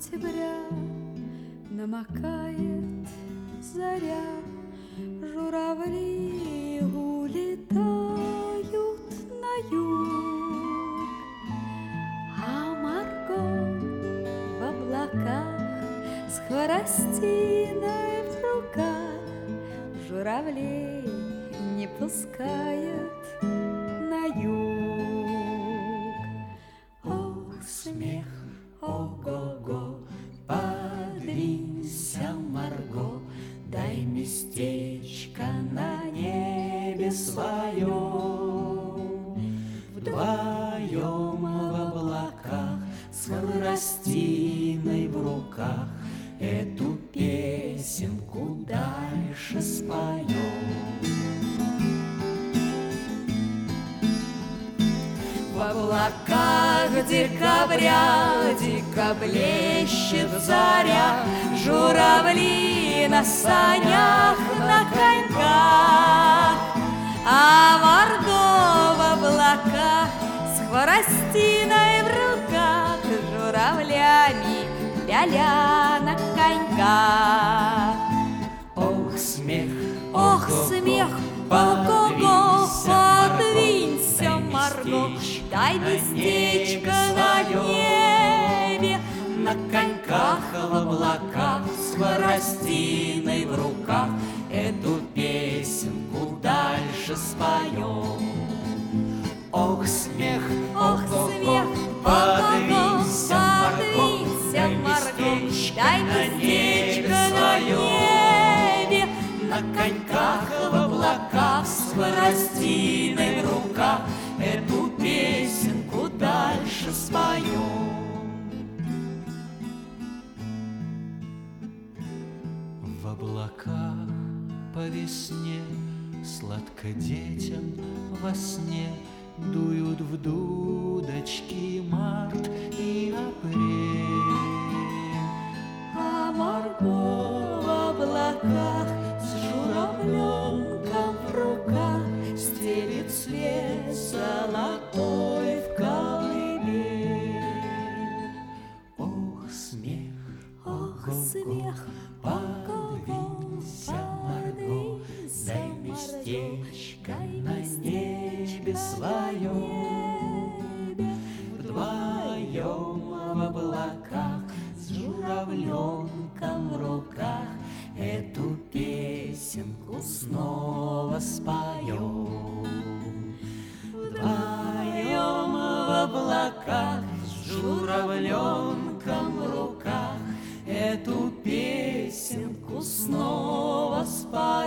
сентября намокает заря, журавли улетают на юг, а Марго в облаках с хворостиной в руках журавлей не пускает на юг. Ох, смех, ого-го, подвинься, Марго, дай местечко на небе своем. Вдвоем в облаках с хворостиной в руках эту песенку дальше споем. В облаках декабря дико блещет заря, журавли на санях, на коньках, а Марго в облаках с хворостиной в руках журавлями ля-ля на коньках. Ох, смех, ого-го, подвинься, Марго, дай местечко на небе, на коньках в облаках с хворостиной в руках эту песенку дальше споем. Ох, смех, ого-го, подвинься, Марго, дай местечко на небе, на коньках в облаках с хворостиной в руках эту песенку дальше споем. В облаках по весне сладко детям во сне дуют в дудочки март и апрель, а Марго в облаках с журавленком в руках стелит свет золотой в колыбель. Ох, смех, подвинься, Марго, дай местечко на небе своем. Вдвоем в облаках с журавленком в руках эту песенку снова споем. Вдвоем в облаках С журавленком в руках эту песенку снова споем.